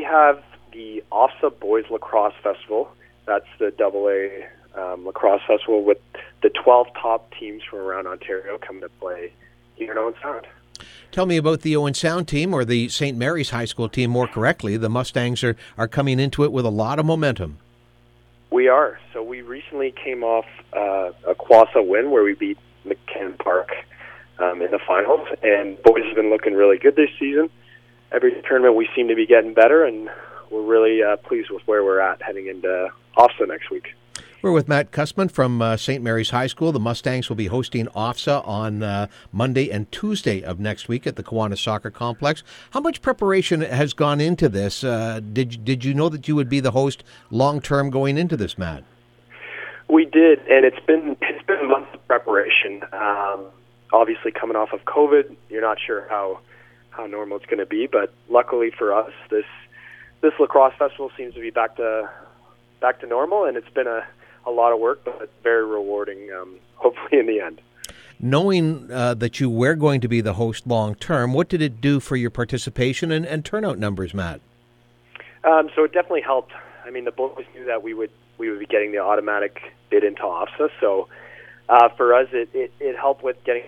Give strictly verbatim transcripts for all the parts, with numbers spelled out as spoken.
have the OFSA Boys Lacrosse Festival. That's the double A um, lacrosse festival with the twelve top teams from around Ontario coming to play here in Owen Sound. Tell me about the Owen Sound team, or the Saint Mary's High School team more correctly. The Mustangs are, are coming into it with a lot of momentum. We are. So we recently came off uh, a Quassa win where we beat McCann Park um, in the finals, and boys have been looking really good this season. Every tournament we seem to be getting better, and we're really uh, pleased with where we're at heading into OFSA next week. We're with Matt Cussman from uh, Saint Mary's High School. The Mustangs will be hosting OFSA on uh, Monday and Tuesday of next week at the Kiwanis Soccer Complex. How much preparation has gone into this? Uh, did, did you know that you would be the host long-term going into this, Matt? We did, and it's been it's been months of preparation. Um, obviously, coming off of COVID, you're not sure how, how normal it's going to be, but luckily for us, this this lacrosse festival seems to be back to back to normal, and it's been a a lot of work, but very rewarding, um, hopefully in the end. Knowing uh, that you were going to be the host long-term, what did it do for your participation and, and turnout numbers, Matt? Um, so it definitely helped. I mean, the boys knew that we would we would be getting the automatic bid into OFSA, so uh, for us, it, it, it helped with getting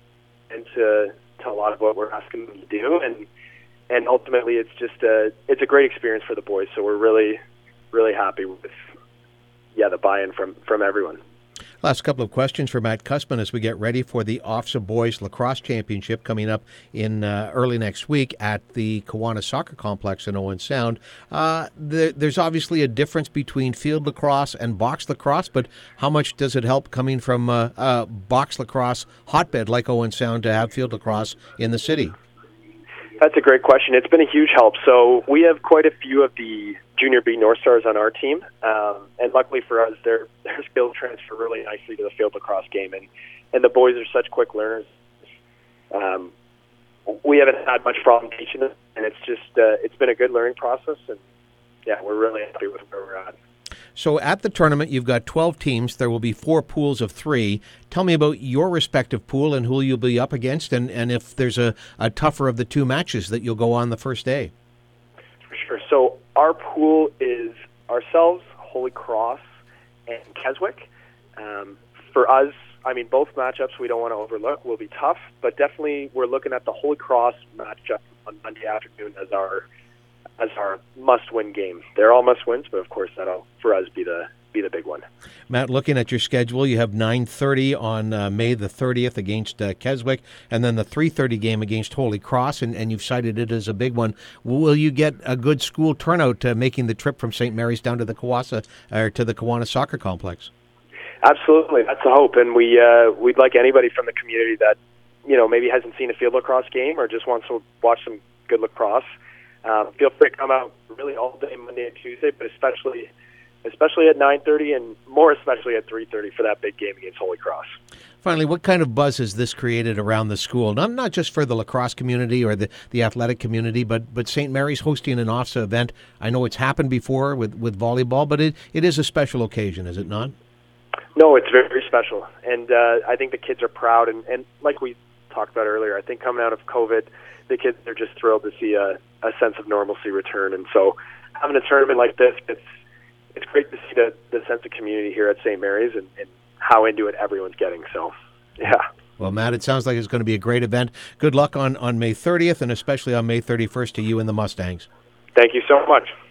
into to a lot of what we're asking them to do, and and ultimately, it's just a it's a great experience for the boys. So we're really really happy with yeah the buy-in from from everyone. Last couple of questions for Matt Cussman as we get ready for the OFSA Boys Lacrosse Championship coming up in uh, early next week at the Kiwanis Soccer Complex in Owen Sound. Uh, the, there's obviously a difference between field lacrosse and box lacrosse, but how much does it help coming from a uh, uh, box lacrosse hotbed like Owen Sound to have field lacrosse in the city? That's a great question. It's been a huge help. So we have quite a few of the Junior B North Stars on our team, um, and luckily for us, their their skills transfer really nicely to the field lacrosse game, and, and the boys are such quick learners. Um, we haven't had much problem teaching them, and it's just uh, it's been a good learning process, and yeah, we're really happy with where we're at. So at the tournament, you've got twelve teams. There will be four pools of three. Tell me about your respective pool and who you'll be up against, and, and if there's a, a tougher of the two matches that you'll go on the first day. For sure. So our pool is ourselves, Holy Cross, and Keswick. Um, for us, I mean, both matchups we don't want to overlook will be tough, but definitely we're looking at the Holy Cross matchup on Monday afternoon as our as our must-win game. They're all must-wins, but of course that'll, for us, be the be the big one. Matt, looking at your schedule, you have nine thirty on uh, May the thirtieth against uh, Keswick, and then the three thirty game against Holy Cross, and, and you've cited it as a big one. Will you get a good school turnout uh, making the trip from Saint Mary's down to the Kiwassa, or to the Kiwanis Soccer Complex? Absolutely, that's the hope, and we uh, we'd like anybody from the community that you know maybe hasn't seen a field lacrosse game or just wants to watch some good lacrosse. Uh, feel free to come out really all day Monday and Tuesday, but especially especially at nine thirty and more especially at three thirty for that big game against Holy Cross. Finally, what kind of buzz has this created around the school? Not not just for the lacrosse community or the, the athletic community, but but Saint Mary's hosting an OFSA event. I know it's happened before with, with volleyball, but it, it is a special occasion, is it not? No, it's very, very special. And uh, I think the kids are proud. And, and like we talked about earlier, I think coming out of COVID, the kids are just thrilled to see a, a sense of normalcy return. And so having a tournament like this, it's it's great to see the, the sense of community here at Saint Mary's and, and how into it everyone's getting. So, yeah. Well, Matt, it sounds like it's going to be a great event. Good luck on, on May thirtieth and especially on May thirty-first to you and the Mustangs. Thank you so much.